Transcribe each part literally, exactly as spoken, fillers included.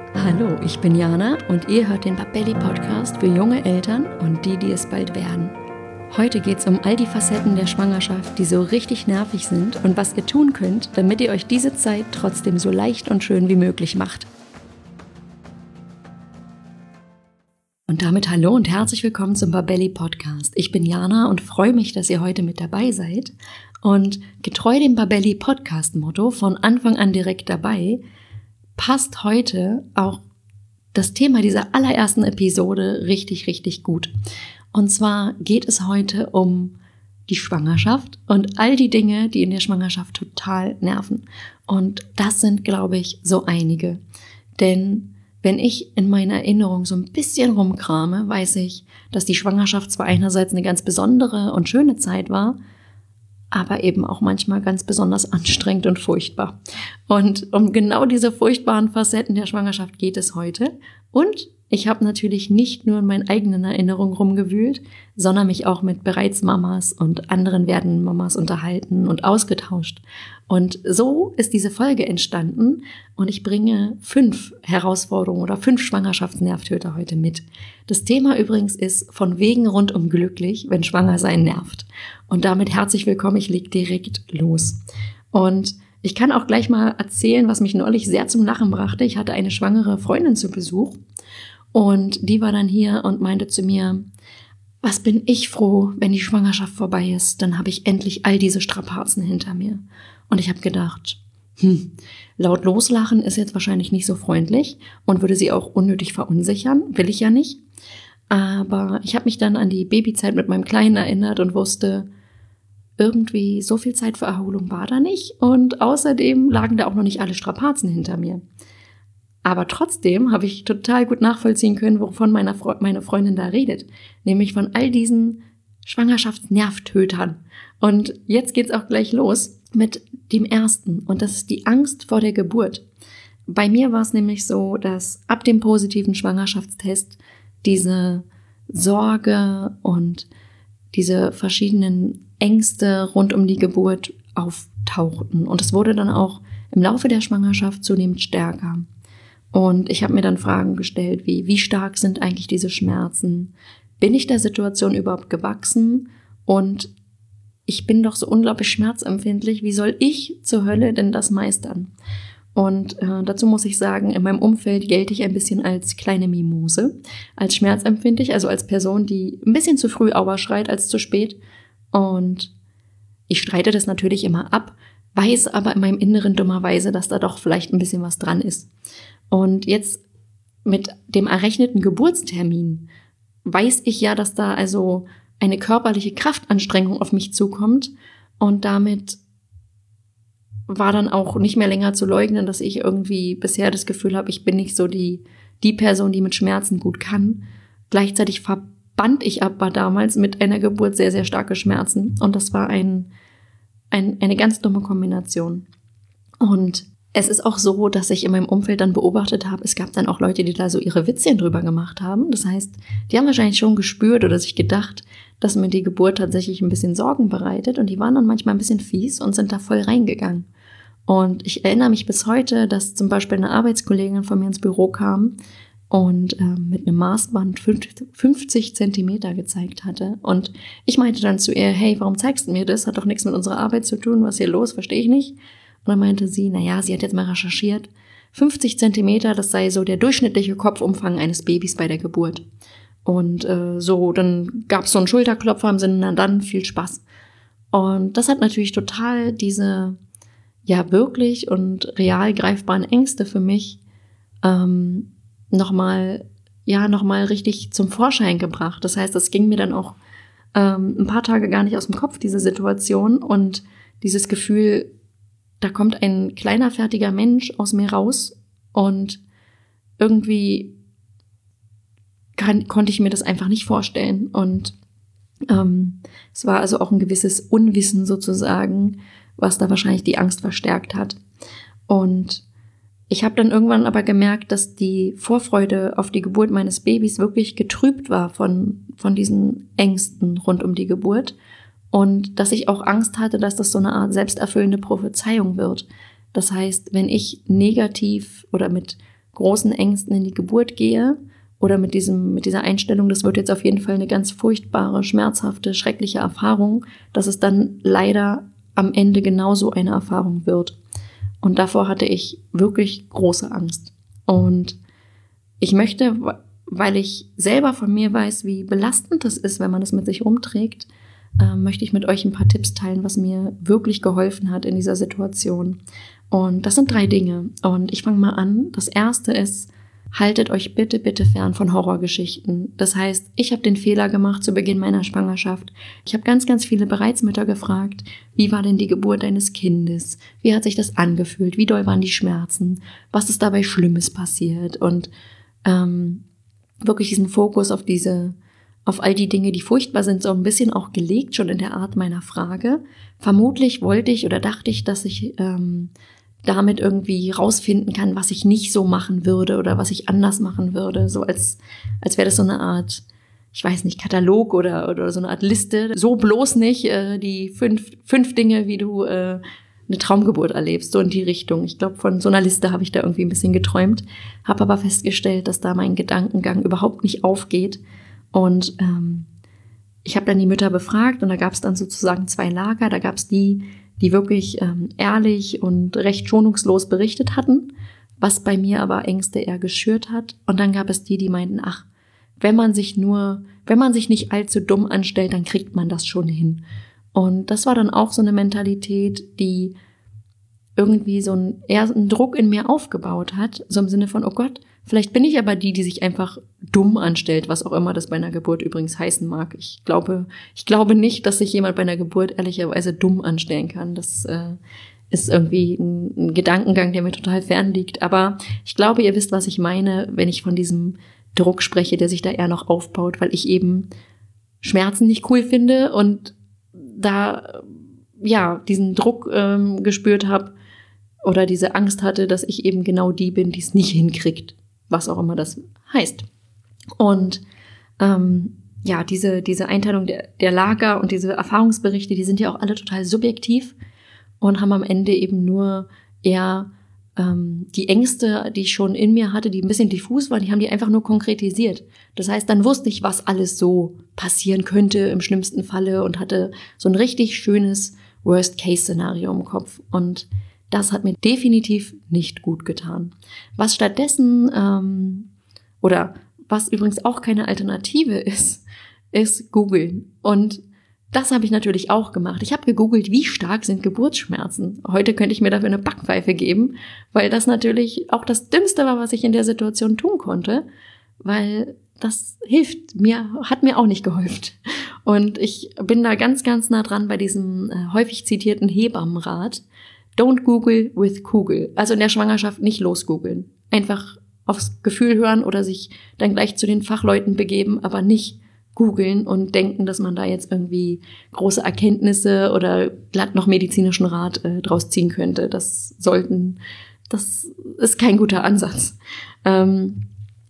Hallo, ich bin Jana und ihr hört den Babelli Podcast für junge Eltern und die, die es bald werden. Heute geht es um all die Facetten der Schwangerschaft, die so richtig nervig sind und was ihr tun könnt, damit ihr euch diese Zeit trotzdem so leicht und schön wie möglich macht. Und damit hallo und herzlich willkommen zum Babelli Podcast. Ich bin Jana und freue mich, dass ihr heute mit dabei seid. Und getreu dem Babelli Podcast Motto von Anfang an direkt dabei, passt heute auch das Thema dieser allerersten Episode richtig, richtig gut. Und zwar geht es heute um die Schwangerschaft und all die Dinge, die in der Schwangerschaft total nerven. Und das sind, glaube ich, so einige. Denn wenn ich in meiner Erinnerung so ein bisschen rumkrame, weiß ich, dass die Schwangerschaft zwar einerseits eine ganz besondere und schöne Zeit war, aber eben auch manchmal ganz besonders anstrengend und furchtbar. Und um genau diese furchtbaren Facetten der Schwangerschaft geht es heute. Und ich habe natürlich nicht nur in meinen eigenen Erinnerungen rumgewühlt, sondern mich auch mit bereits Mamas und anderen werdenden Mamas unterhalten und ausgetauscht. Und so ist diese Folge entstanden und ich bringe fünf Herausforderungen oder fünf Schwangerschaftsnervtöter heute mit. Das Thema übrigens ist von wegen rundum glücklich, wenn schwanger sein nervt. Und damit herzlich willkommen, ich leg direkt los. Und ich kann auch gleich mal erzählen, was mich neulich sehr zum Lachen brachte. Ich hatte eine schwangere Freundin zu Besuch und die war dann hier und meinte zu mir, was bin ich froh, wenn die Schwangerschaft vorbei ist, dann habe ich endlich all diese Strapazen hinter mir. Und ich habe gedacht, hm, laut loslachen ist jetzt wahrscheinlich nicht so freundlich und würde sie auch unnötig verunsichern, will ich ja nicht. Aber ich habe mich dann an die Babyzeit mit meinem Kleinen erinnert und wusste, irgendwie so viel Zeit für Erholung war da nicht und außerdem lagen da auch noch nicht alle Strapazen hinter mir. Aber trotzdem habe ich total gut nachvollziehen können, wovon meine, Fre- meine Freundin da redet, nämlich von all diesen Schwangerschaftsnervtötern. Und jetzt geht's auch gleich los mit dem ersten und das ist die Angst vor der Geburt. Bei mir war es nämlich so, dass ab dem positiven Schwangerschaftstest diese Sorge und diese verschiedenen Ängste rund um die Geburt auftauchten. Und es wurde dann auch im Laufe der Schwangerschaft zunehmend stärker. Und ich habe mir dann Fragen gestellt, wie, wie stark sind eigentlich diese Schmerzen? Bin ich der Situation überhaupt gewachsen? Und ich bin doch so unglaublich schmerzempfindlich. Wie soll ich zur Hölle denn das meistern? Und äh, dazu muss ich sagen, in meinem Umfeld gelte ich ein bisschen als kleine Mimose, als schmerzempfindlich, also als Person, die ein bisschen zu früh Aua schreit als zu spät. Und ich streite das natürlich immer ab, weiß aber in meinem Inneren dummerweise, dass da doch vielleicht ein bisschen was dran ist. Und jetzt mit dem errechneten Geburtstermin weiß ich ja, dass da also eine körperliche Kraftanstrengung auf mich zukommt und damit war dann auch nicht mehr länger zu leugnen, dass ich irgendwie bisher das Gefühl habe, ich bin nicht so die, die Person, die mit Schmerzen gut kann. Gleichzeitig verband ich aber damals mit einer Geburt sehr, sehr starke Schmerzen. Und das war ein, ein, eine ganz dumme Kombination. Und es ist auch so, dass ich in meinem Umfeld dann beobachtet habe, es gab dann auch Leute, die da so ihre Witzchen drüber gemacht haben. Das heißt, die haben wahrscheinlich schon gespürt oder sich gedacht, dass mir die Geburt tatsächlich ein bisschen Sorgen bereitet. Und die waren dann manchmal ein bisschen fies und sind da voll reingegangen. Und ich erinnere mich bis heute, dass zum Beispiel eine Arbeitskollegin von mir ins Büro kam und äh, mit einem Maßband fünfzig Zentimeter gezeigt hatte. Und ich meinte dann zu ihr, hey, warum zeigst du mir das? Hat doch nichts mit unserer Arbeit zu tun, was ist hier los? Verstehe ich nicht. Und dann meinte sie, naja, sie hat jetzt mal recherchiert, fünfzig Zentimeter, das sei so der durchschnittliche Kopfumfang eines Babys bei der Geburt. Und äh, so, dann gab es so einen Schulterklopfer im Sinne, na dann, viel Spaß. Und das hat natürlich total diese ja wirklich und real greifbaren Ängste für mich ähm, nochmal ja nochmal richtig zum Vorschein gebracht. Das heißt, das ging mir dann auch ähm, ein paar Tage gar nicht aus dem Kopf, diese Situation und dieses Gefühl, da kommt ein kleiner, fertiger Mensch aus mir raus und irgendwie kann, konnte ich mir das einfach nicht vorstellen. Und ähm, es war also auch ein gewisses Unwissen sozusagen, was da wahrscheinlich die Angst verstärkt hat. Und ich habe dann irgendwann aber gemerkt, dass die Vorfreude auf die Geburt meines Babys wirklich getrübt war von, von diesen Ängsten rund um die Geburt und dass ich auch Angst hatte, dass das so eine Art selbsterfüllende Prophezeiung wird. Das heißt, wenn ich negativ oder mit großen Ängsten in die Geburt gehe oder mit diesem, mit dieser Einstellung, das wird jetzt auf jeden Fall eine ganz furchtbare, schmerzhafte, schreckliche Erfahrung, dass es dann leider am Ende genauso eine Erfahrung wird. Und davor hatte ich wirklich große Angst. Und ich möchte, weil ich selber von mir weiß, wie belastend das ist, wenn man es mit sich rumträgt, äh, möchte ich mit euch ein paar Tipps teilen, was mir wirklich geholfen hat in dieser Situation. Und das sind drei Dinge. Und ich fange mal an. Das erste ist, haltet euch bitte, bitte fern von Horrorgeschichten. Das heißt, ich habe den Fehler gemacht zu Beginn meiner Schwangerschaft. Ich habe ganz, ganz viele Bereitsmütter gefragt, wie war denn die Geburt deines Kindes? Wie hat sich das angefühlt? Wie doll waren die Schmerzen? Was ist dabei Schlimmes passiert? Und ähm, wirklich diesen Fokus auf diese, auf all die Dinge, die furchtbar sind, so ein bisschen auch gelegt, schon in der Art meiner Frage. Vermutlich wollte ich oder dachte ich, dass ich ähm, damit irgendwie rausfinden kann, was ich nicht so machen würde oder was ich anders machen würde. So als, als wäre das so eine Art, ich weiß nicht, Katalog oder, oder so eine Art Liste. So bloß nicht äh, die fünf, fünf Dinge, wie du äh, eine Traumgeburt erlebst, so in die Richtung. Ich glaube, von so einer Liste habe ich da irgendwie ein bisschen geträumt, habe aber festgestellt, dass da mein Gedankengang überhaupt nicht aufgeht. Und ähm, ich habe dann die Mütter befragt und da gab es dann sozusagen zwei Lager. Da gab es die, die wirklich ähm, ehrlich und recht schonungslos berichtet hatten, was bei mir aber Ängste eher geschürt hat. Und dann gab es die, die meinten, ach, wenn man sich nur, wenn man sich nicht allzu dumm anstellt, dann kriegt man das schon hin. Und das war dann auch so eine Mentalität, die irgendwie so ein, eher einen Druck in mir aufgebaut hat, so im Sinne von, oh Gott, vielleicht bin ich aber die, die sich einfach dumm anstellt, was auch immer das bei einer Geburt übrigens heißen mag. Ich glaube, ich glaube nicht, dass sich jemand bei einer Geburt ehrlicherweise dumm anstellen kann. Das äh, ist irgendwie ein, ein Gedankengang, der mir total fern liegt. Aber ich glaube, ihr wisst, was ich meine, wenn ich von diesem Druck spreche, der sich da eher noch aufbaut, weil ich eben Schmerzen nicht cool finde und da ja diesen Druck ähm, gespürt habe oder diese Angst hatte, dass ich eben genau die bin, die es nicht hinkriegt, was auch immer das heißt. Und ähm, ja, diese diese Einteilung der, der Lager und diese Erfahrungsberichte, die sind ja auch alle total subjektiv und haben am Ende eben nur eher ähm, die Ängste, die ich schon in mir hatte, die ein bisschen diffus waren, die haben die einfach nur konkretisiert. Das heißt, dann wusste ich, was alles so passieren könnte im schlimmsten Falle und hatte so ein richtig schönes Worst-Case-Szenario im Kopf. Und das hat mir definitiv nicht gut getan. Was stattdessen, ähm, oder was übrigens auch keine Alternative ist, ist googeln. Und das habe ich natürlich auch gemacht. Ich habe gegoogelt, wie stark sind Geburtsschmerzen. Heute könnte ich mir dafür eine Backpfeife geben, weil das natürlich auch das Dümmste war, was ich in der Situation tun konnte, weil das hilft mir, hat mir auch nicht geholfen. Und ich bin da ganz, ganz nah dran bei diesem äh, häufig zitierten Hebammenrat. Don't Google with Kugel. Also in der Schwangerschaft nicht losgoogeln. Einfach aufs Gefühl hören oder sich dann gleich zu den Fachleuten begeben, aber nicht googeln und denken, dass man da jetzt irgendwie große Erkenntnisse oder glatt noch medizinischen Rat äh, draus ziehen könnte. Das sollten, das ist kein guter Ansatz. Ähm,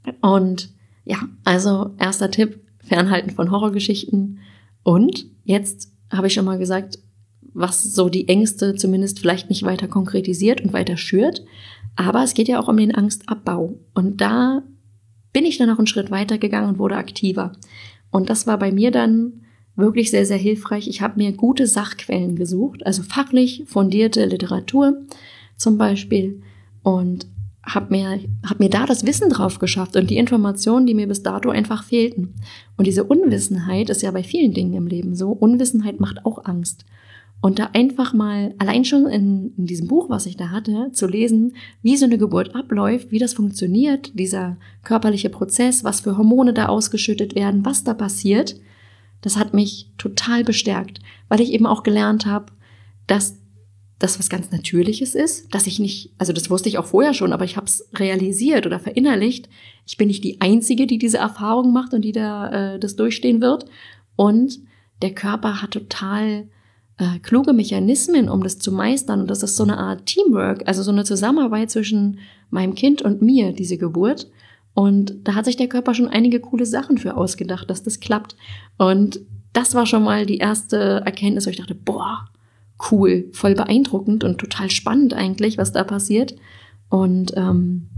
und ja, also erster Tipp, fernhalten von Horrorgeschichten. Und jetzt habe ich schon mal gesagt, was so die Ängste zumindest vielleicht nicht weiter konkretisiert und weiter schürt. Aber es geht ja auch um den Angstabbau. Und da bin ich dann noch einen Schritt weiter gegangen und wurde aktiver. Und das war bei mir dann wirklich sehr, sehr hilfreich. Ich habe mir gute Sachquellen gesucht, also fachlich fundierte Literatur zum Beispiel, und habe mir, hab mir da das Wissen drauf geschafft und die Informationen, die mir bis dato einfach fehlten. Und diese Unwissenheit ist ja bei vielen Dingen im Leben so. Unwissenheit macht auch Angst. Und da einfach mal, allein schon in, in diesem Buch, was ich da hatte, zu lesen, wie so eine Geburt abläuft, wie das funktioniert, dieser körperliche Prozess, was für Hormone da ausgeschüttet werden, was da passiert, das hat mich total bestärkt, weil ich eben auch gelernt habe, dass das was ganz Natürliches ist, dass ich nicht, also das wusste ich auch vorher schon, aber ich habe es realisiert oder verinnerlicht. Ich bin nicht die Einzige, die diese Erfahrung macht und die da äh, das durchstehen wird. Und der Körper hat total äh, kluge Mechanismen, um das zu meistern. Und das ist so eine Art Teamwork, also so eine Zusammenarbeit zwischen meinem Kind und mir, diese Geburt. Und da hat sich der Körper schon einige coole Sachen für ausgedacht, dass das klappt. Und das war schon mal die erste Erkenntnis, wo ich dachte, boah, cool, voll beeindruckend und total spannend eigentlich, was da passiert. Und ähm,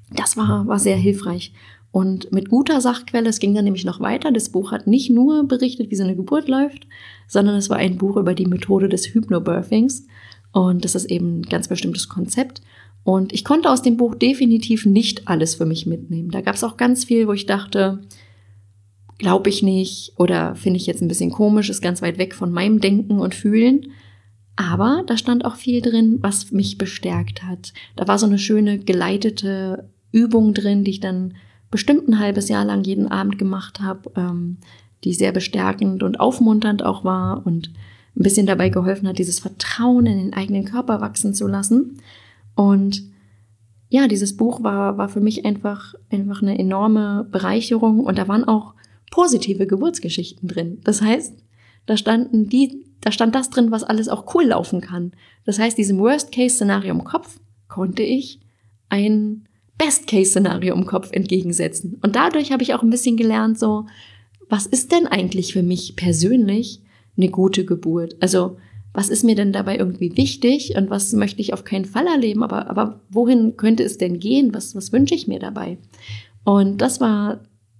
das war, war sehr hilfreich. Und mit guter Sachquelle, es ging dann nämlich noch weiter, das Buch hat nicht nur berichtet, wie so eine Geburt läuft, sondern es war ein Buch über die Methode des Hypnobirthings. Und das ist eben ein ganz bestimmtes Konzept. Und ich konnte aus dem Buch definitiv nicht alles für mich mitnehmen. Da gab es auch ganz viel, wo ich dachte, glaube ich nicht oder finde ich jetzt ein bisschen komisch, ist ganz weit weg von meinem Denken und Fühlen. Aber da stand auch viel drin, was mich bestärkt hat. Da war so eine schöne geleitete Übung drin, die ich dann bestimmt ein halbes Jahr lang jeden Abend gemacht habe, ähm, die sehr bestärkend und aufmunternd auch war und ein bisschen dabei geholfen hat, dieses Vertrauen in den eigenen Körper wachsen zu lassen. Und ja, dieses Buch war, war für mich einfach, einfach eine enorme Bereicherung und da waren auch positive Geburtsgeschichten drin. Das heißt, da standen die, da stand das drin, was alles auch cool laufen kann. Das heißt, diesem Worst-Case-Szenario im Kopf konnte ich ein Best-Case-Szenario im Kopf entgegensetzen. Und dadurch habe ich auch ein bisschen gelernt, so, was ist denn eigentlich für mich persönlich eine gute Geburt? Also, was ist mir denn dabei irgendwie wichtig und was möchte ich auf keinen Fall erleben? Aber, aber wohin könnte es denn gehen? Was, was wünsche ich mir dabei? Und das war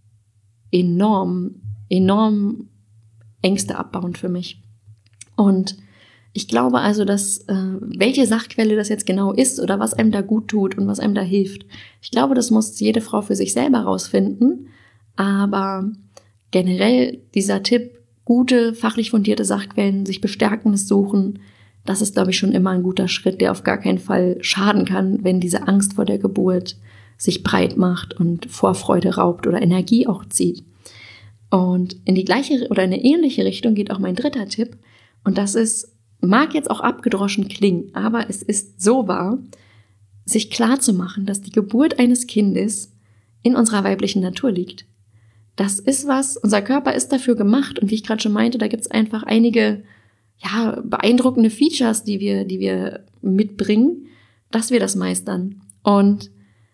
enorm, enorm Ängste abbauend für mich. Und ich glaube also, dass äh, welche Sachquelle das jetzt genau ist oder was einem da gut tut und was einem da hilft. Ich glaube, das muss jede Frau für sich selber rausfinden. Aber generell dieser Tipp, gute, fachlich fundierte Sachquellen, sich Bestärkendes suchen, das ist, glaube ich, schon immer ein guter Schritt, der auf gar keinen Fall schaden kann, wenn diese Angst vor der Geburt sich breit macht und Vorfreude raubt oder Energie auch zieht. Und in die gleiche oder in eine ähnliche Richtung geht auch mein dritter Tipp. Und das ist, mag jetzt auch abgedroschen klingen, aber es ist so wahr, sich klar zu machen, dass die Geburt eines Kindes in unserer weiblichen Natur liegt. Das ist was, unser Körper ist dafür gemacht und wie ich gerade schon meinte, da gibt es einfach einige ja, beeindruckende Features, die wir, die wir mitbringen, dass wir das meistern. Und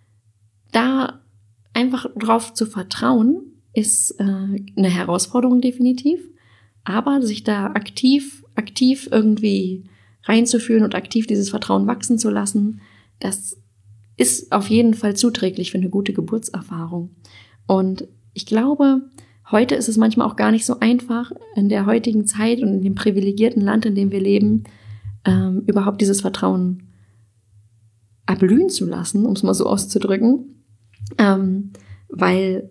da einfach drauf zu vertrauen, ist äh, eine Herausforderung definitiv, aber sich da aktiv, aktiv irgendwie reinzufühlen und aktiv dieses Vertrauen wachsen zu lassen, das ist auf jeden Fall zuträglich für eine gute Geburtserfahrung. Und ich glaube, heute ist es manchmal auch gar nicht so einfach, in der heutigen Zeit und in dem privilegierten Land, in dem wir leben, ähm, überhaupt dieses Vertrauen erblühen zu lassen, um es mal so auszudrücken. Ähm, weil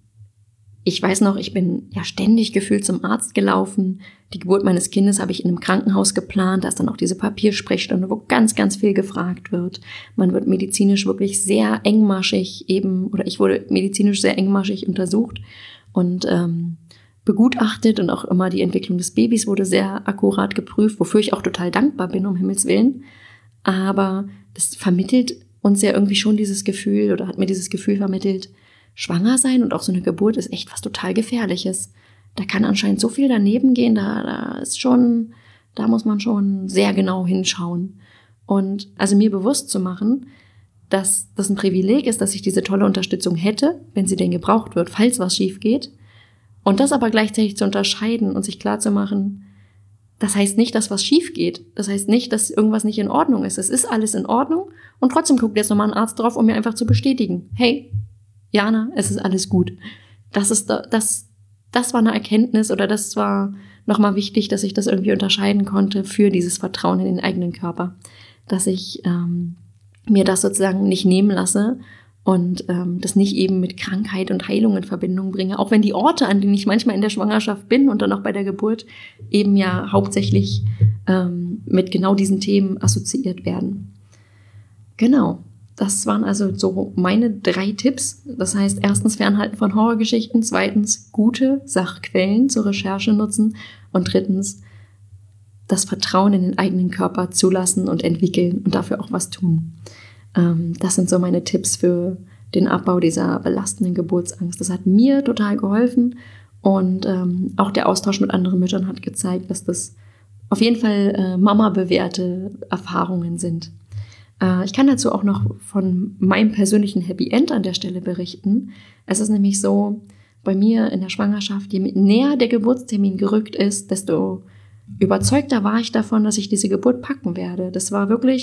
ich weiß noch, ich bin ja ständig gefühlt zum Arzt gelaufen. Die Geburt meines Kindes habe ich in einem Krankenhaus geplant. Da ist dann auch diese Papiersprechstunde, wo ganz, ganz viel gefragt wird. Man wird medizinisch wirklich sehr engmaschig eben, oder ich wurde medizinisch sehr engmaschig untersucht und ähm, begutachtet und auch immer die Entwicklung des Babys wurde sehr akkurat geprüft, wofür ich auch total dankbar bin, um Himmels Willen. Aber das vermittelt uns ja irgendwie schon dieses Gefühl oder hat mir dieses Gefühl vermittelt, schwanger sein und auch so eine Geburt ist echt was total Gefährliches. Da kann anscheinend so viel daneben gehen, da, da ist schon, da muss man schon sehr genau hinschauen. Und also mir bewusst zu machen, dass das ein Privileg ist, dass ich diese tolle Unterstützung hätte, wenn sie denn gebraucht wird, falls was schief geht. Und das aber gleichzeitig zu unterscheiden und sich klar zu machen, das heißt nicht, dass was schief geht. Das heißt nicht, dass irgendwas nicht in Ordnung ist. Es ist alles in Ordnung und trotzdem guckt jetzt nochmal ein Arzt drauf, um mir einfach zu bestätigen, hey, Jana, es ist alles gut. Das ist das, das war eine Erkenntnis oder das war nochmal wichtig, dass ich das irgendwie unterscheiden konnte für dieses Vertrauen in den eigenen Körper, dass ich ähm, mir das sozusagen nicht nehmen lasse und ähm, das nicht eben mit Krankheit und Heilung in Verbindung bringe, auch wenn die Orte, an denen ich manchmal in der Schwangerschaft bin und dann auch bei der Geburt eben ja hauptsächlich ähm, mit genau diesen Themen assoziiert werden. Genau. Das waren also so meine drei Tipps. Das heißt, erstens Fernhalten von Horrorgeschichten, zweitens gute Sachquellen zur Recherche nutzen und drittens das Vertrauen in den eigenen Körper zulassen und entwickeln und dafür auch was tun. Ähm, das sind so meine Tipps für den Abbau dieser belastenden Geburtsangst. Das hat mir total geholfen und ähm, auch der Austausch mit anderen Müttern hat gezeigt, dass das auf jeden Fall äh, Mama-bewährte Erfahrungen sind. Ich kann dazu auch noch von meinem persönlichen Happy End an der Stelle berichten. Es ist nämlich so, bei mir in der Schwangerschaft, je näher der Geburtstermin gerückt ist, desto überzeugter war ich davon, dass ich diese Geburt packen werde. Das war wirklich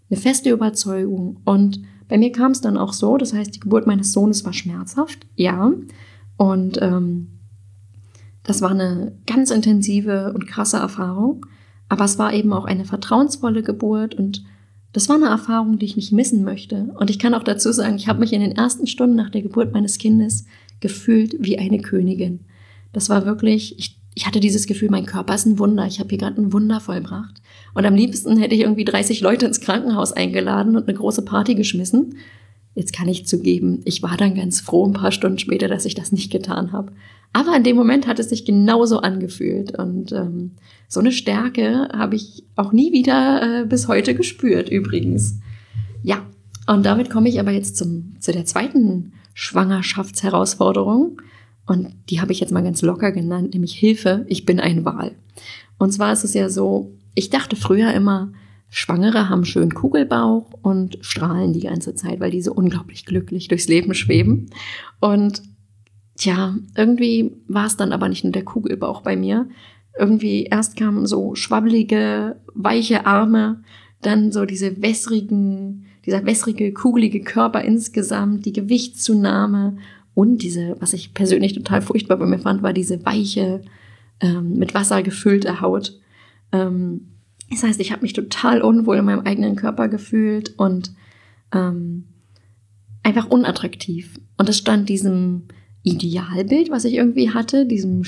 eine feste Überzeugung. Und bei mir kam es dann auch so, das heißt, die Geburt meines Sohnes war schmerzhaft, ja. Und ähm, das war eine ganz intensive und krasse Erfahrung. Aber es war eben auch eine vertrauensvolle Geburt und das war eine Erfahrung, die ich nicht missen möchte. Und ich kann auch dazu sagen, ich habe mich in den ersten Stunden nach der Geburt meines Kindes gefühlt wie eine Königin. Das war wirklich, ich, ich hatte dieses Gefühl, mein Körper ist ein Wunder. Ich habe hier gerade ein Wunder vollbracht. Und am liebsten hätte ich irgendwie dreißig Leute ins Krankenhaus eingeladen und eine große Party geschmissen. Jetzt kann ich zugeben, ich war dann ganz froh ein paar Stunden später, dass ich das nicht getan habe. Aber in dem Moment hat es sich genauso angefühlt. Und ähm, so eine Stärke habe ich auch nie wieder äh, bis heute gespürt übrigens. Ja, und damit komme ich aber jetzt zum, zu der zweiten Schwangerschaftsherausforderung. Und die habe ich jetzt mal ganz locker genannt, nämlich Hilfe, ich bin ein Wal. Und zwar ist es ja so, ich dachte früher immer, Schwangere haben schön Kugelbauch und strahlen die ganze Zeit, weil die so unglaublich glücklich durchs Leben schweben. Und tja, irgendwie war es dann aber nicht nur der Kugelbauch bei mir. Irgendwie erst kamen so schwabbelige, weiche Arme, dann so diese wässrigen, dieser wässrige, kugelige Körper insgesamt, die Gewichtszunahme und diese, was ich persönlich total furchtbar bei mir fand, war diese weiche, ähm, mit Wasser gefüllte Haut. Ähm, das heißt, ich habe mich total unwohl in meinem eigenen Körper gefühlt und ähm, einfach unattraktiv. Und das stand diesem Idealbild, was ich irgendwie hatte, diesem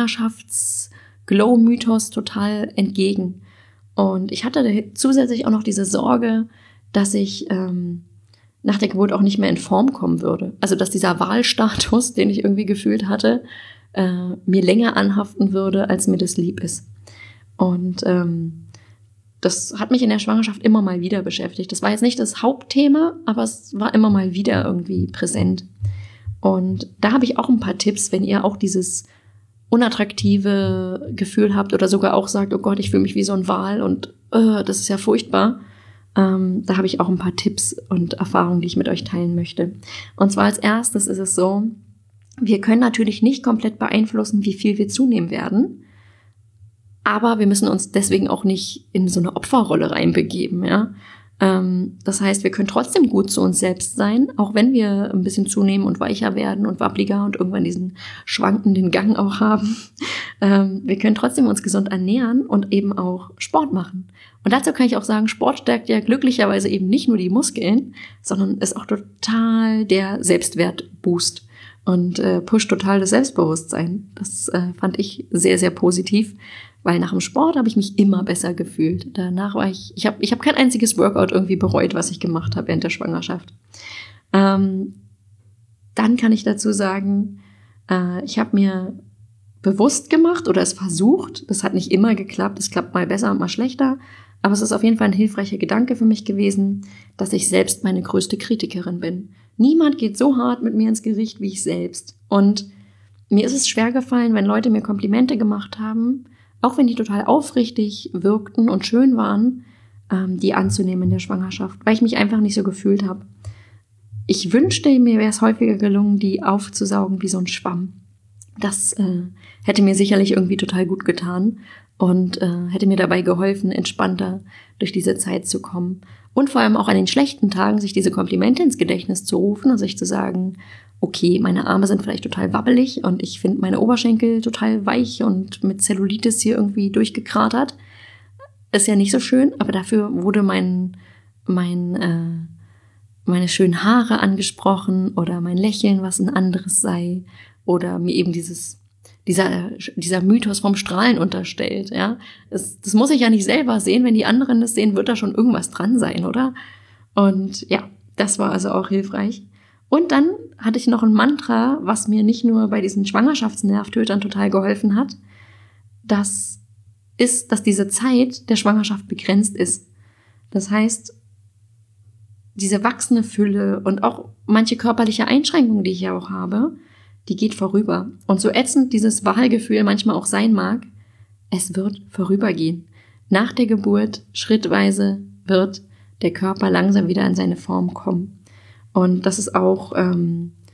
Schwangerschafts-Glow-Mythos total entgegen. Und ich hatte zusätzlich auch noch diese Sorge, dass ich ähm, nach der Geburt auch nicht mehr in Form kommen würde. Also dass dieser Wahlstatus, den ich irgendwie gefühlt hatte, äh, mir länger anhaften würde, als mir das lieb ist. Und ähm, das hat mich in der Schwangerschaft immer mal wieder beschäftigt. Das war jetzt nicht das Hauptthema, aber es war immer mal wieder irgendwie präsent. Und da habe ich auch ein paar Tipps, wenn ihr auch dieses unattraktive Gefühl habt oder sogar auch sagt, oh Gott, ich fühle mich wie so ein Wal und uh, das ist ja furchtbar. Ähm, da habe ich auch ein paar Tipps und Erfahrungen, die ich mit euch teilen möchte. Und zwar als erstes ist es so, wir können natürlich nicht komplett beeinflussen, wie viel wir zunehmen werden, aber wir müssen uns deswegen auch nicht in so eine Opferrolle reinbegeben, ja. Ähm, das heißt, wir können trotzdem gut zu uns selbst sein, auch wenn wir ein bisschen zunehmen und weicher werden und wabbliger und irgendwann diesen schwankenden Gang auch haben. Ähm, wir können trotzdem uns gesund ernähren und eben auch Sport machen. Und dazu kann ich auch sagen, Sport stärkt ja glücklicherweise eben nicht nur die Muskeln, sondern ist auch total der Selbstwertboost und äh, pusht total das Selbstbewusstsein. Das äh, fand ich sehr, sehr positiv. Weil nach dem Sport habe ich mich immer besser gefühlt. Danach war ich, ich habe ich hab kein einziges Workout irgendwie bereut, was ich gemacht habe während der Schwangerschaft. Ähm, dann kann ich dazu sagen, äh, ich habe mir bewusst gemacht oder es versucht, das hat nicht immer geklappt, es klappt mal besser und mal schlechter, aber es ist auf jeden Fall ein hilfreicher Gedanke für mich gewesen, dass ich selbst meine größte Kritikerin bin. Niemand geht so hart mit mir ins Gericht wie ich selbst. Und mir ist es schwer gefallen, wenn Leute mir Komplimente gemacht haben, auch wenn die total aufrichtig wirkten und schön waren, ähm, die anzunehmen in der Schwangerschaft, weil ich mich einfach nicht so gefühlt habe. Ich wünschte, mir wäre es häufiger gelungen, die aufzusaugen wie so ein Schwamm. Das äh, hätte mir sicherlich irgendwie total gut getan und äh, hätte mir dabei geholfen, entspannter durch diese Zeit zu kommen. Und vor allem auch an den schlechten Tagen, sich diese Komplimente ins Gedächtnis zu rufen und sich zu sagen, okay, meine Arme sind vielleicht total wabbelig und ich finde meine Oberschenkel total weich und mit Zellulitis hier irgendwie durchgekratert. Ist ja nicht so schön, aber dafür wurde mein, mein, äh, meine schönen Haare angesprochen oder mein Lächeln, was ein anderes sei, oder mir eben dieses, dieser, dieser Mythos vom Strahlen unterstellt, ja. Das, das muss ich ja nicht selber sehen. Wenn die anderen das sehen, wird da schon irgendwas dran sein, oder? Und ja, das war also auch hilfreich. Und dann hatte ich noch ein Mantra, was mir nicht nur bei diesen Schwangerschaftsnervtötern total geholfen hat. Das ist, dass diese Zeit der Schwangerschaft begrenzt ist. Das heißt, diese wachsende Fülle und auch manche körperliche Einschränkungen, die ich ja auch habe, die geht vorüber. Und so ätzend dieses Wahlgefühl manchmal auch sein mag, es wird vorübergehen. Nach der Geburt, schrittweise, wird der Körper langsam wieder in seine Form kommen. Und das ist auch, ähm,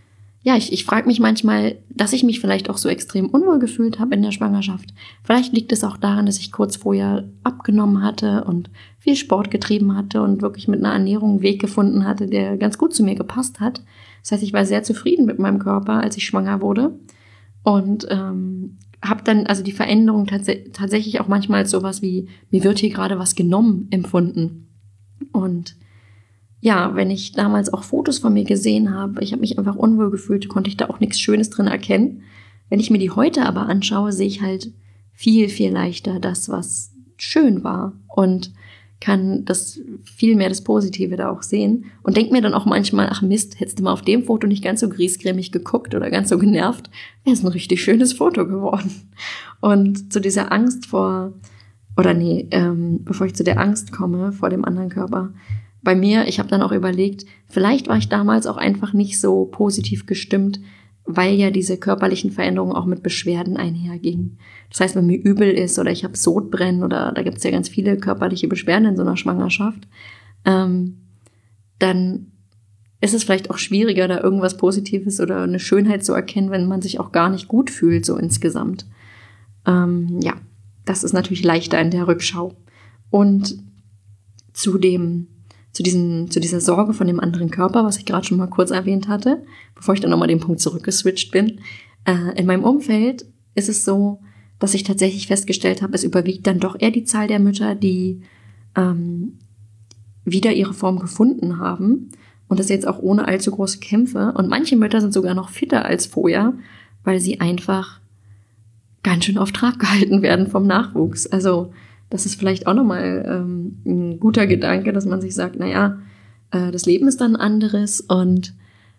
ja, ich, ich frage mich manchmal, dass ich mich vielleicht auch so extrem unwohl gefühlt habe in der Schwangerschaft. Vielleicht liegt es auch daran, dass ich kurz vorher abgenommen hatte und viel Sport getrieben hatte und wirklich mit einer Ernährung einen Weg gefunden hatte, der ganz gut zu mir gepasst hat. Das heißt, ich war sehr zufrieden mit meinem Körper, als ich schwanger wurde. Und ähm, habe dann also die Veränderung tats- tatsächlich auch manchmal als sowas wie, mir wird hier gerade was genommen, empfunden. Und ja, wenn ich damals auch Fotos von mir gesehen habe, ich habe mich einfach unwohl gefühlt, konnte ich da auch nichts Schönes drin erkennen. Wenn ich mir die heute aber anschaue, sehe ich halt viel, viel leichter das, was schön war und kann das viel mehr das Positive da auch sehen und denke mir dann auch manchmal, ach Mist, hättest du mal auf dem Foto nicht ganz so griesgrämig geguckt oder ganz so genervt, wäre es ein richtig schönes Foto geworden. Und zu dieser Angst vor, oder nee, ähm, bevor ich zu der Angst komme vor dem anderen Körper, bei mir, ich habe dann auch überlegt, vielleicht war ich damals auch einfach nicht so positiv gestimmt, weil ja diese körperlichen Veränderungen auch mit Beschwerden einhergingen. Das heißt, wenn mir übel ist oder ich habe Sodbrennen oder da gibt es ja ganz viele körperliche Beschwerden in so einer Schwangerschaft, ähm, dann ist es vielleicht auch schwieriger, da irgendwas Positives oder eine Schönheit zu erkennen, wenn man sich auch gar nicht gut fühlt, so insgesamt. Ähm, ja, das ist natürlich leichter in der Rückschau. Und zu dem Zu, diesem, zu dieser Sorge von dem anderen Körper, was ich gerade schon mal kurz erwähnt hatte, bevor ich dann nochmal den Punkt zurückgeswitcht bin. Äh, in meinem Umfeld ist es so, dass ich tatsächlich festgestellt habe, es überwiegt dann doch eher die Zahl der Mütter, die ähm, wieder ihre Form gefunden haben. Und das jetzt auch ohne allzu große Kämpfe. Und manche Mütter sind sogar noch fitter als vorher, weil sie einfach ganz schön auf Trab gehalten werden vom Nachwuchs. Also das ist vielleicht auch nochmal ähm, ein guter Gedanke, dass man sich sagt, naja, äh, das Leben ist dann ein anderes und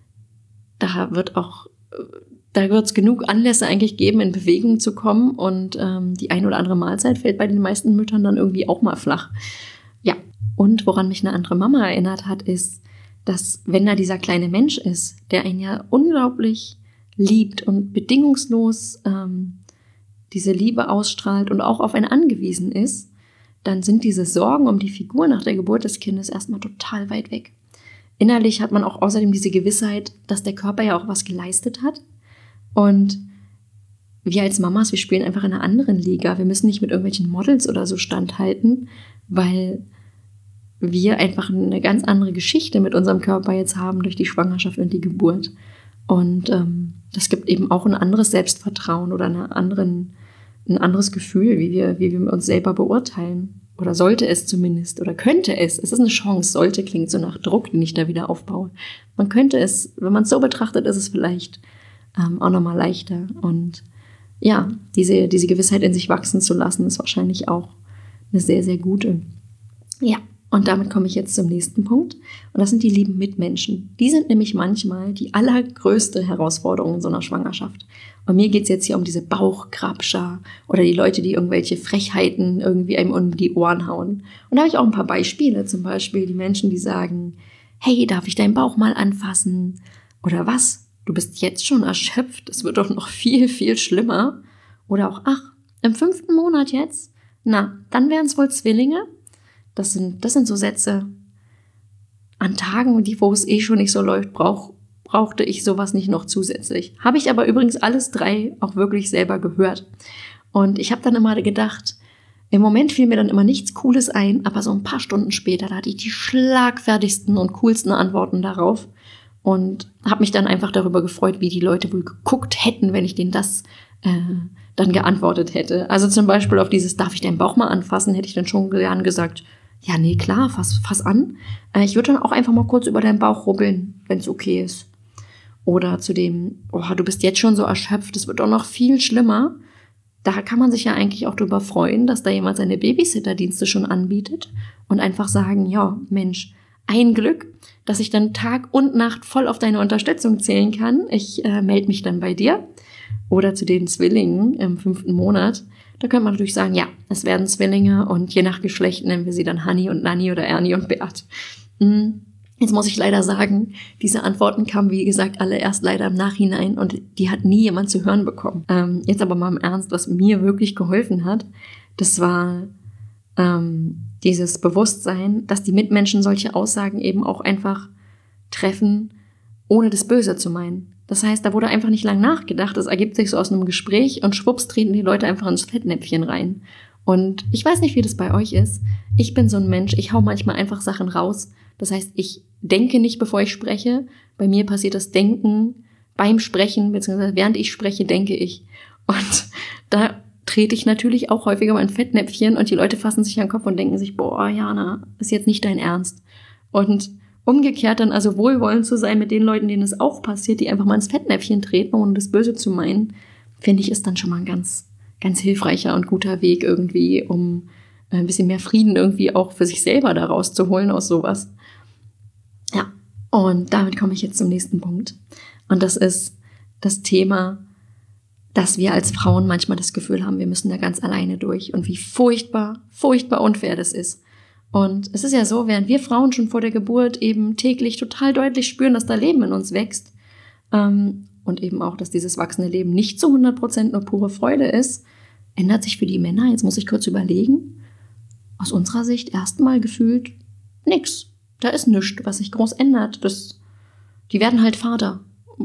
da wird auch, da wird es genug Anlässe eigentlich geben, in Bewegung zu kommen und ähm, die ein oder andere Mahlzeit fällt bei den meisten Müttern dann irgendwie auch mal flach. Ja, und woran mich eine andere Mama erinnert hat, ist, dass wenn da dieser kleine Mensch ist, der einen ja unglaublich liebt und bedingungslos ähm, diese Liebe ausstrahlt und auch auf einen angewiesen ist, dann sind diese Sorgen um die Figur nach der Geburt des Kindes erstmal total weit weg. Innerlich hat man auch außerdem diese Gewissheit, dass der Körper ja auch was geleistet hat. Und wir als Mamas, wir spielen einfach in einer anderen Liga. Wir müssen nicht mit irgendwelchen Models oder so standhalten, weil wir einfach eine ganz andere Geschichte mit unserem Körper jetzt haben durch die Schwangerschaft und die Geburt. Und ähm, das gibt eben auch ein anderes Selbstvertrauen oder eine anderen, ein anderes Gefühl, wie wir, wie wir uns selber beurteilen. Oder sollte es zumindest, oder könnte es. Es ist eine Chance, sollte klingt so nach Druck, den ich da wieder aufbaue. Man könnte es, wenn man es so betrachtet, ist es vielleicht ähm, auch nochmal leichter. Und ja, diese, diese Gewissheit in sich wachsen zu lassen, ist wahrscheinlich auch eine sehr, sehr gute. Ja. Und damit komme ich jetzt zum nächsten Punkt. Und das sind die lieben Mitmenschen. Die sind nämlich manchmal die allergrößte Herausforderung in so einer Schwangerschaft. Und mir geht es jetzt hier um diese Bauchkrabscher oder die Leute, die irgendwelche Frechheiten irgendwie einem um die Ohren hauen. Und da habe ich auch ein paar Beispiele. Zum Beispiel die Menschen, die sagen, hey, darf ich deinen Bauch mal anfassen? Oder was? Du bist jetzt schon erschöpft. Es wird doch noch viel, viel schlimmer. Oder auch, ach, im fünften Monat jetzt? Na, dann wären es wohl Zwillinge? Das sind, das sind so Sätze. An Tagen, die, wo es eh schon nicht so läuft, brauch, brauchte ich sowas nicht noch zusätzlich. Habe ich aber übrigens alles drei auch wirklich selber gehört. Und ich habe dann immer gedacht, im Moment fiel mir dann immer nichts Cooles ein, aber so ein paar Stunden später, da hatte ich die schlagfertigsten und coolsten Antworten darauf und habe mich dann einfach darüber gefreut, wie die Leute wohl geguckt hätten, wenn ich denen das äh, dann geantwortet hätte. Also zum Beispiel auf dieses, darf ich deinen Bauch mal anfassen, hätte ich dann schon gern gesagt, ja, nee, klar, fass, fass an. Äh, ich würde dann auch einfach mal kurz über deinen Bauch rubbeln, wenn es okay ist. Oder zu dem, oh, du bist jetzt schon so erschöpft, es wird doch noch viel schlimmer. Da kann man sich ja eigentlich auch drüber freuen, dass da jemand seine Babysitter-Dienste schon anbietet und einfach sagen, ja, Mensch, ein Glück, dass ich dann Tag und Nacht voll auf deine Unterstützung zählen kann. Ich äh, melde mich dann bei dir. Oder zu den Zwillingen im fünften Monat. Da könnte man natürlich sagen, ja, es werden Zwillinge und je nach Geschlecht nennen wir sie dann Hanni und Nanni oder Ernie und Bert. Jetzt muss ich leider sagen, diese Antworten kamen, wie gesagt, alle erst leider im Nachhinein und die hat nie jemand zu hören bekommen. Ähm, jetzt aber mal im Ernst, was mir wirklich geholfen hat, das war ähm, dieses Bewusstsein, dass die Mitmenschen solche Aussagen eben auch einfach treffen, ohne das Böse zu meinen. Das heißt, da wurde einfach nicht lang nachgedacht, das ergibt sich so aus einem Gespräch und schwupps treten die Leute einfach ins Fettnäpfchen rein. Und ich weiß nicht, wie das bei euch ist. Ich bin so ein Mensch, ich hau manchmal einfach Sachen raus. Das heißt, ich denke nicht, bevor ich spreche. Bei mir passiert das Denken beim Sprechen, beziehungsweise während ich spreche, denke ich. Und da trete ich natürlich auch häufiger mal in Fettnäpfchen und die Leute fassen sich an den Kopf und denken sich, boah, Jana, ist jetzt nicht dein Ernst. Und umgekehrt dann also wohlwollend zu sein mit den Leuten, denen es auch passiert, die einfach mal ins Fettnäpfchen treten, ohne das Böse zu meinen, finde ich, ist dann schon mal ein ganz, ganz hilfreicher und guter Weg irgendwie, um ein bisschen mehr Frieden irgendwie auch für sich selber da rauszuholen aus sowas. Ja, und damit komme ich jetzt zum nächsten Punkt. Und das ist das Thema, dass wir als Frauen manchmal das Gefühl haben, wir müssen da ganz alleine durch und wie furchtbar, furchtbar unfair das ist. Und es ist ja so, während wir Frauen schon vor der Geburt eben täglich total deutlich spüren, dass da Leben in uns wächst ähm, und eben auch, dass dieses wachsende Leben nicht zu hundert Prozent nur pure Freude ist, ändert sich für die Männer, jetzt muss ich kurz überlegen, aus unserer Sicht erstmal gefühlt nix. Da ist nichts, was sich groß ändert. Das, die werden halt Vater.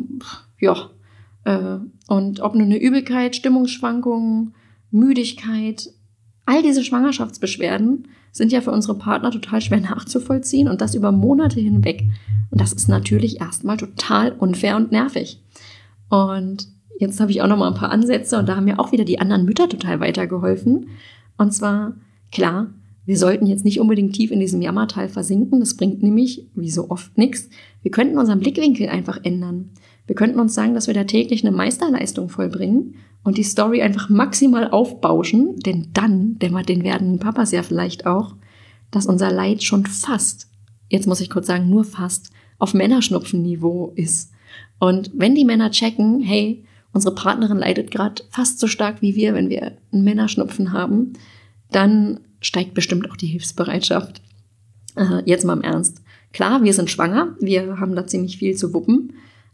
Ja. Äh, und ob nur eine Übelkeit, Stimmungsschwankungen, Müdigkeit, all diese Schwangerschaftsbeschwerden sind ja für unsere Partner total schwer nachzuvollziehen und das über Monate hinweg. Und das ist natürlich erstmal total unfair und nervig. Und jetzt habe ich auch noch mal ein paar Ansätze und da haben mir auch wieder die anderen Mütter total weitergeholfen. Und zwar, klar, wir sollten jetzt nicht unbedingt tief in diesem Jammertal versinken. Das bringt nämlich, wie so oft, nichts. Wir könnten unseren Blickwinkel einfach ändern. Wir könnten uns sagen, dass wir da täglich eine Meisterleistung vollbringen und die Story einfach maximal aufbauschen, denn dann, den werden Papas ja vielleicht auch, dass unser Leid schon fast, jetzt muss ich kurz sagen, nur fast, auf Männerschnupfenniveau ist. Und wenn die Männer checken, hey, unsere Partnerin leidet gerade fast so stark wie wir, wenn wir einen Männerschnupfen haben, dann steigt bestimmt auch die Hilfsbereitschaft. Äh, jetzt mal im Ernst. Klar, wir sind schwanger, wir haben da ziemlich viel zu wuppen.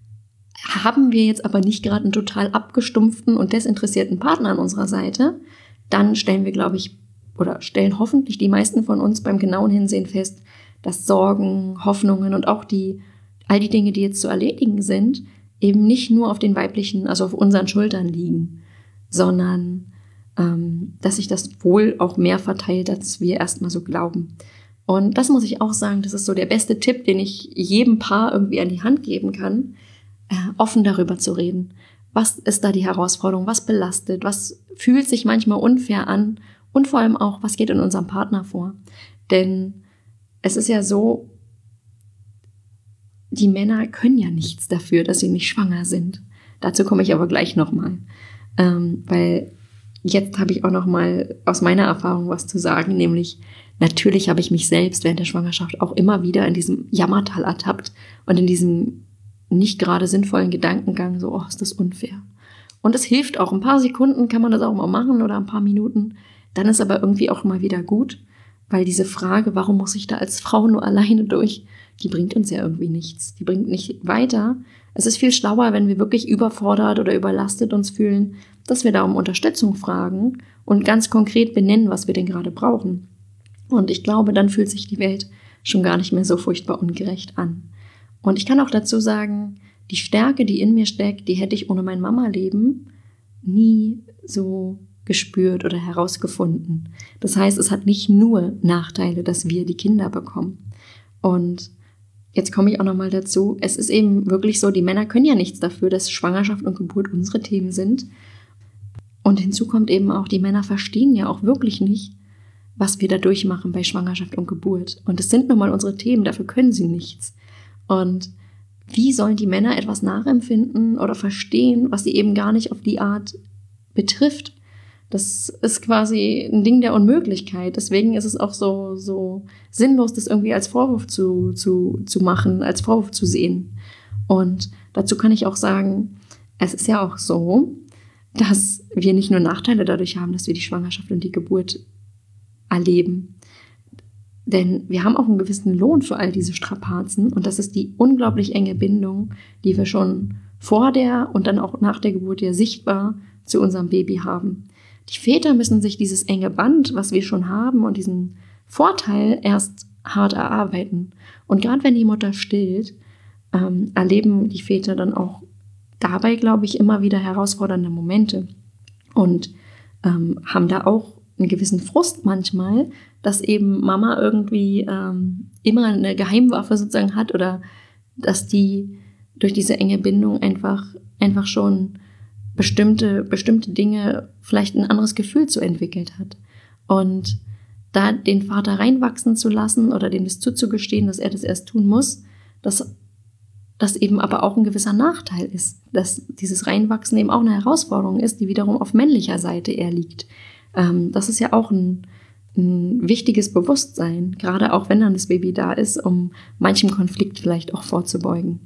Haben wir jetzt aber nicht gerade einen total abgestumpften und desinteressierten Partner an unserer Seite, dann stellen wir, glaube ich, oder stellen hoffentlich die meisten von uns beim genauen Hinsehen fest, dass Sorgen, Hoffnungen und auch die, all die Dinge, die jetzt zu erledigen sind, eben nicht nur auf den weiblichen, also auf unseren Schultern liegen, sondern ähm, dass sich das wohl auch mehr verteilt, als wir erstmal so glauben. Und das muss ich auch sagen, das ist so der beste Tipp, den ich jedem Paar irgendwie an die Hand geben kann, äh, offen darüber zu reden. Was ist da die Herausforderung? Was belastet? Was fühlt sich manchmal unfair an? Und vor allem auch, was geht in unserem Partner vor? Denn es ist ja so, die Männer können ja nichts dafür, dass sie nicht schwanger sind. Dazu komme ich aber gleich nochmal. Ähm, weil jetzt habe ich auch nochmal aus meiner Erfahrung was zu sagen, nämlich natürlich habe ich mich selbst während der Schwangerschaft auch immer wieder in diesem Jammertal ertappt und in diesem nicht gerade sinnvollen Gedankengang, so, oh, ist das unfair. Und es hilft auch, ein paar Sekunden kann man das auch mal machen oder ein paar Minuten, dann ist aber irgendwie auch mal wieder gut, weil diese Frage, warum muss ich da als Frau nur alleine durch, die bringt uns ja irgendwie nichts, die bringt nicht weiter. Es ist viel schlauer, wenn wir wirklich überfordert oder überlastet uns fühlen, dass wir da um Unterstützung fragen und ganz konkret benennen, was wir denn gerade brauchen. Und ich glaube, dann fühlt sich die Welt schon gar nicht mehr so furchtbar ungerecht an. Und ich kann auch dazu sagen, die Stärke, die in mir steckt, die hätte ich ohne mein Mama-Leben nie so gespürt oder herausgefunden. Das heißt, es hat nicht nur Nachteile, dass wir die Kinder bekommen. Und jetzt komme ich auch nochmal dazu, es ist eben wirklich so, die Männer können ja nichts dafür, dass Schwangerschaft und Geburt unsere Themen sind. Und hinzu kommt eben auch, die Männer verstehen ja auch wirklich nicht, was wir da durchmachen bei Schwangerschaft und Geburt. Und es sind nun mal unsere Themen, dafür können sie nichts. Und wie sollen die Männer etwas nachempfinden oder verstehen, was sie eben gar nicht auf die Art betrifft? Das ist quasi ein Ding der Unmöglichkeit. Deswegen ist es auch so, so sinnlos, das irgendwie als Vorwurf zu, zu, zu machen, als Vorwurf zu sehen. Und dazu kann ich auch sagen, es ist ja auch so, dass wir nicht nur Nachteile dadurch haben, dass wir die Schwangerschaft und die Geburt erleben. Denn wir haben auch einen gewissen Lohn für all diese Strapazen und das ist die unglaublich enge Bindung, die wir schon vor der und dann auch nach der Geburt ja sichtbar zu unserem Baby haben. Die Väter müssen sich dieses enge Band, was wir schon haben und diesen Vorteil erst hart erarbeiten. Und gerade wenn die Mutter stillt, ähm, erleben die Väter dann auch dabei, glaube ich, immer wieder herausfordernde Momente und ähm, haben da auch einen gewissen Frust manchmal, dass eben Mama irgendwie ähm, immer eine Geheimwaffe sozusagen hat oder dass die durch diese enge Bindung einfach, einfach schon bestimmte, bestimmte Dinge vielleicht ein anderes Gefühl zu entwickelt hat. Und da den Vater reinwachsen zu lassen oder dem das zuzugestehen, dass er das erst tun muss, dass das eben aber auch ein gewisser Nachteil ist, dass dieses Reinwachsen eben auch eine Herausforderung ist, die wiederum auf männlicher Seite eher liegt. Ähm, das ist ja auch ein, ein wichtiges Bewusstsein, gerade auch wenn dann das Baby da ist, um manchem Konflikt vielleicht auch vorzubeugen.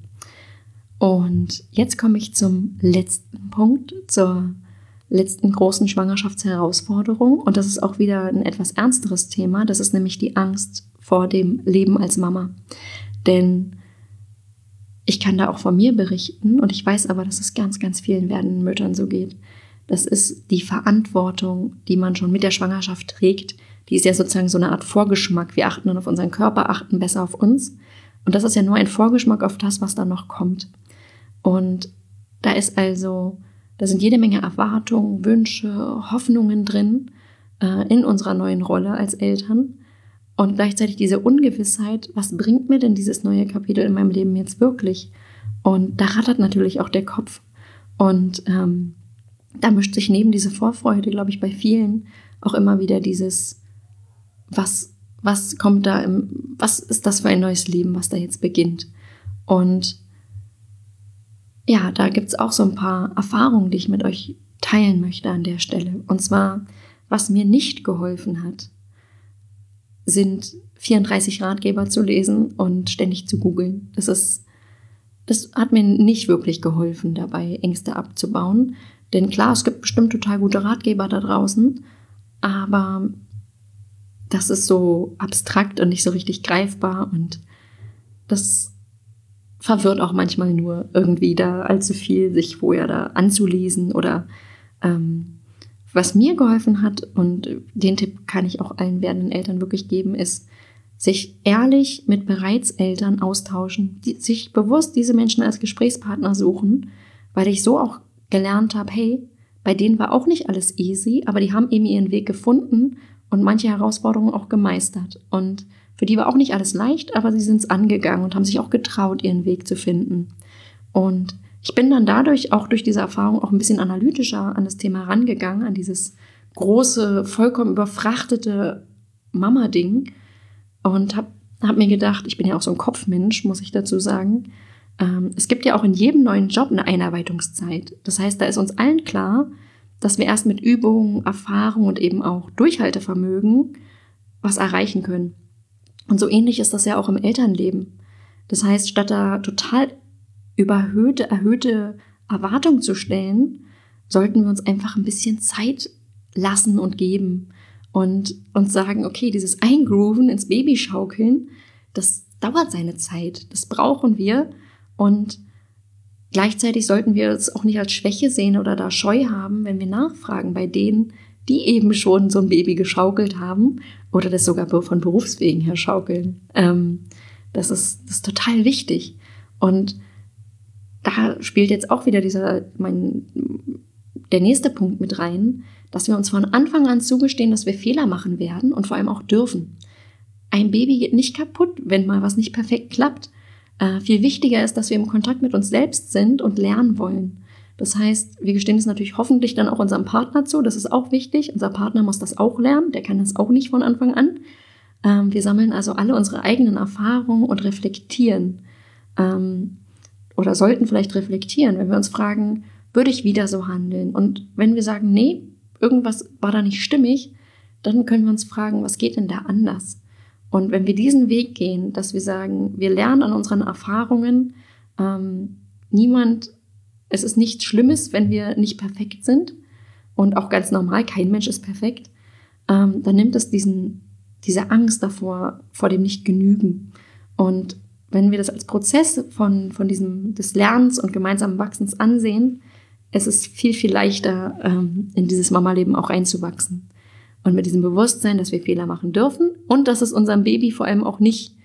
Und jetzt komme ich zum letzten Punkt, zur letzten großen Schwangerschaftsherausforderung. Und das ist auch wieder ein etwas ernsteres Thema. Das ist nämlich die Angst vor dem Leben als Mama. Denn ich kann da auch von mir berichten und ich weiß aber, dass es ganz, ganz vielen werdenden Müttern so geht. Das ist die Verantwortung, die man schon mit der Schwangerschaft trägt. Die ist ja sozusagen so eine Art Vorgeschmack. Wir achten dann auf unseren Körper, achten besser auf uns. Und das ist ja nur ein Vorgeschmack auf das, was dann noch kommt. Und da ist also, da sind jede Menge Erwartungen, Wünsche, Hoffnungen drin äh, in unserer neuen Rolle als Eltern. Und gleichzeitig diese Ungewissheit, was bringt mir denn dieses neue Kapitel in meinem Leben jetzt wirklich? Und da rattert natürlich auch der Kopf. Und ähm, da mischt sich neben diese Vorfreude, glaube ich, bei vielen auch immer wieder dieses, was, was kommt da, im, was ist das für ein neues Leben, was da jetzt beginnt? Und ja, da gibt es auch so ein paar Erfahrungen, die ich mit euch teilen möchte an der Stelle. Und zwar, was mir nicht geholfen hat, sind vierunddreißig Ratgeber zu lesen und ständig zu googeln. Das ist, das hat mir nicht wirklich geholfen, dabei Ängste abzubauen. Denn klar, es gibt bestimmt total gute Ratgeber da draußen, aber das ist so abstrakt und nicht so richtig greifbar und das verwirrt auch manchmal nur irgendwie da allzu viel, sich vorher da anzulesen oder ähm, was mir geholfen hat, und den Tipp kann ich auch allen werdenden Eltern wirklich geben, ist, sich ehrlich mit bereits Eltern austauschen, die, sich bewusst diese Menschen als Gesprächspartner suchen, weil ich so auch gelernt habe, hey, bei denen war auch nicht alles easy, aber die haben eben ihren Weg gefunden und manche Herausforderungen auch gemeistert. Und für die war auch nicht alles leicht, aber sie sind es angegangen und haben sich auch getraut, ihren Weg zu finden. Und ich bin dann dadurch auch durch diese Erfahrung auch ein bisschen analytischer an das Thema rangegangen, an dieses große, vollkommen überfrachtete Mama-Ding und habe hab mir gedacht, ich bin ja auch so ein Kopfmensch, muss ich dazu sagen, ähm, es gibt ja auch in jedem neuen Job eine Einarbeitungszeit. Das heißt, da ist uns allen klar, dass wir erst mit Übung, Erfahrung und eben auch Durchhaltevermögen was erreichen können. Und so ähnlich ist das ja auch im Elternleben. Das heißt, statt da total überhöhte, erhöhte Erwartungen zu stellen, sollten wir uns einfach ein bisschen Zeit lassen und geben und uns sagen, okay, dieses Eingrooven ins Babyschaukeln, das dauert seine Zeit, das brauchen wir und gleichzeitig sollten wir es auch nicht als Schwäche sehen oder da Scheu haben, wenn wir nachfragen bei denen, die eben schon so ein Baby geschaukelt haben oder das sogar von Berufswegen her schaukeln. Ähm, das ist, das ist total wichtig. Und da spielt jetzt auch wieder dieser, mein, der nächste Punkt mit rein, dass wir uns von Anfang an zugestehen, dass wir Fehler machen werden und vor allem auch dürfen. Ein Baby geht nicht kaputt, wenn mal was nicht perfekt klappt. Äh, viel wichtiger ist, dass wir im Kontakt mit uns selbst sind und lernen wollen. Das heißt, wir gestehen es natürlich hoffentlich dann auch unserem Partner zu, das ist auch wichtig. Unser Partner muss das auch lernen, der kann das auch nicht von Anfang an. Ähm, wir sammeln also alle unsere eigenen Erfahrungen und reflektieren. Ähm, oder sollten vielleicht reflektieren, wenn wir uns fragen, würde ich wieder so handeln? Und wenn wir sagen, nee, irgendwas war da nicht stimmig, dann können wir uns fragen, was geht denn da anders? Und wenn wir diesen Weg gehen, dass wir sagen, wir lernen an unseren Erfahrungen, ähm, niemand, es ist nichts Schlimmes, wenn wir nicht perfekt sind und auch ganz normal, kein Mensch ist perfekt, ähm, dann nimmt es diesen, diese Angst davor, vor dem Nicht-Genügen. Und wenn wir das als Prozess von, von diesem, des Lernens und gemeinsamen Wachsens ansehen, es ist viel, viel leichter, ähm, in dieses Mama-Leben auch reinzuwachsen. Und mit diesem Bewusstsein, dass wir Fehler machen dürfen und dass es unserem Baby vor allem auch nicht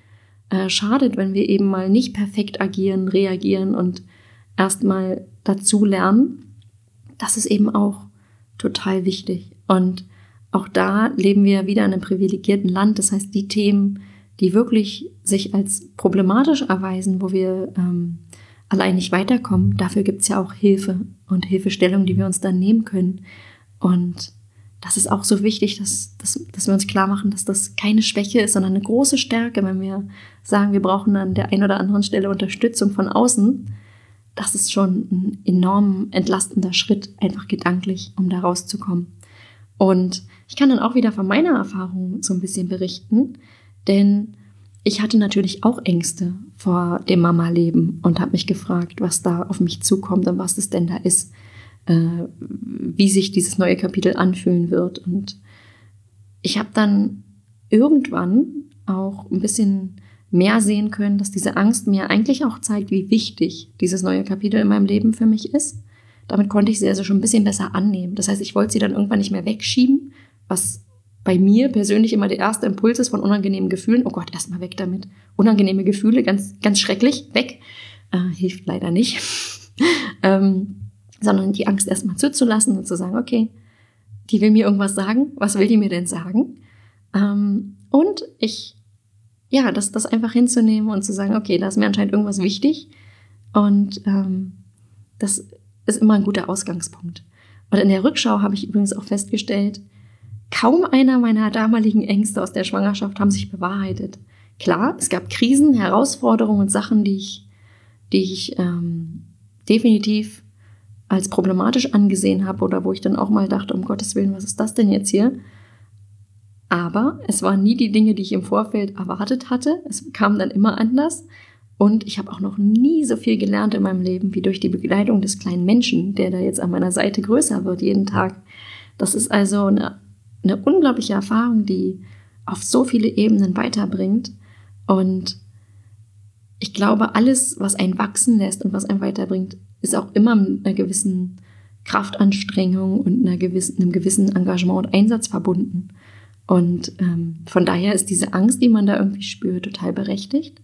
äh, schadet, wenn wir eben mal nicht perfekt agieren, reagieren und erstmal dazu lernen. Das ist eben auch total wichtig. Und auch da leben wir wieder in einem privilegierten Land. Das heißt, die Themen, die wirklich sich als problematisch erweisen, wo wir ähm, allein nicht weiterkommen, dafür gibt es ja auch Hilfe und Hilfestellung, die wir uns dann nehmen können. Und das ist auch so wichtig, dass, dass, dass wir uns klar machen, dass das keine Schwäche ist, sondern eine große Stärke, wenn wir sagen, wir brauchen an der einen oder anderen Stelle Unterstützung von außen. Das ist schon ein enorm entlastender Schritt, einfach gedanklich, um da rauszukommen. Und ich kann dann auch wieder von meiner Erfahrung so ein bisschen berichten, denn ich hatte natürlich auch Ängste vor dem Mama-Leben und habe mich gefragt, was da auf mich zukommt und was es denn da ist, äh, wie sich dieses neue Kapitel anfühlen wird. Und ich habe dann irgendwann auch ein bisschen mehr sehen können, dass diese Angst mir eigentlich auch zeigt, wie wichtig dieses neue Kapitel in meinem Leben für mich ist. Damit konnte ich sie also schon ein bisschen besser annehmen. Das heißt, ich wollte sie dann irgendwann nicht mehr wegschieben, was bei mir persönlich immer der erste Impuls ist von unangenehmen Gefühlen. Oh Gott, erstmal weg damit. Unangenehme Gefühle, ganz, ganz schrecklich, weg. Äh, hilft leider nicht. ähm, sondern die Angst erstmal zuzulassen und zu sagen, okay, die will mir irgendwas sagen. Was will die mir denn sagen? Ähm, und ich, ja, das, das einfach hinzunehmen und zu sagen, okay, da ist mir anscheinend irgendwas wichtig. Und ähm, das ist immer ein guter Ausgangspunkt. Und in der Rückschau habe ich übrigens auch festgestellt, kaum einer meiner damaligen Ängste aus der Schwangerschaft haben sich bewahrheitet. Klar, es gab Krisen, Herausforderungen und Sachen, die ich, die ich ähm, definitiv als problematisch angesehen habe oder wo ich dann auch mal dachte, um Gottes Willen, was ist das denn jetzt hier? Aber es waren nie die Dinge, die ich im Vorfeld erwartet hatte. Es kam dann immer anders. Und ich habe auch noch nie so viel gelernt in meinem Leben wie durch die Begleitung des kleinen Menschen, der da jetzt an meiner Seite größer wird jeden Tag. Das ist also eine, eine unglaubliche Erfahrung, die auf so viele Ebenen weiterbringt. Und ich glaube, alles, was einen wachsen lässt und was einen weiterbringt, ist auch immer mit einer gewissen Kraftanstrengung und einer gewissen, einem gewissen Engagement und Einsatz verbunden. Und ähm, von daher ist diese Angst, die man da irgendwie spürt, total berechtigt.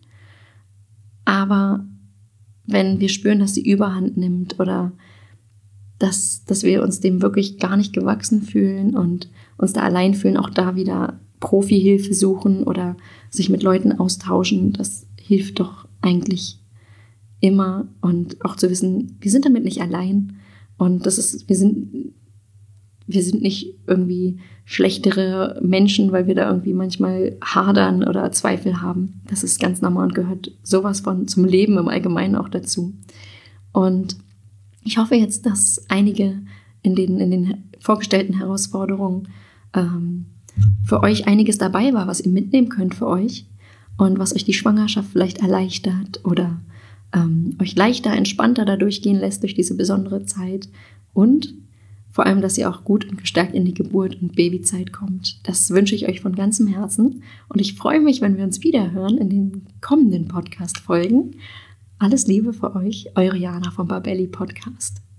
Aber wenn wir spüren, dass sie Überhand nimmt oder dass, dass wir uns dem wirklich gar nicht gewachsen fühlen und uns da allein fühlen, auch da wieder Profihilfe suchen oder sich mit Leuten austauschen, das hilft doch eigentlich immer. Und auch zu wissen, wir sind damit nicht allein und das ist, wir sind, wir sind nicht irgendwie schlechtere Menschen, weil wir da irgendwie manchmal hadern oder Zweifel haben. Das ist ganz normal und gehört sowas von zum Leben im Allgemeinen auch dazu. Und ich hoffe jetzt, dass einige in den, in den vorgestellten Herausforderungen ähm, für euch einiges dabei war, was ihr mitnehmen könnt für euch und was euch die Schwangerschaft vielleicht erleichtert oder ähm, euch leichter, entspannter da durchgehen lässt durch diese besondere Zeit und vor allem, dass ihr auch gut und gestärkt in die Geburt und Babyzeit kommt. Das wünsche ich euch von ganzem Herzen. Und ich freue mich, wenn wir uns wieder hören in den kommenden Podcast-Folgen. Alles Liebe für euch, eure Jana vom Barbelli Podcast.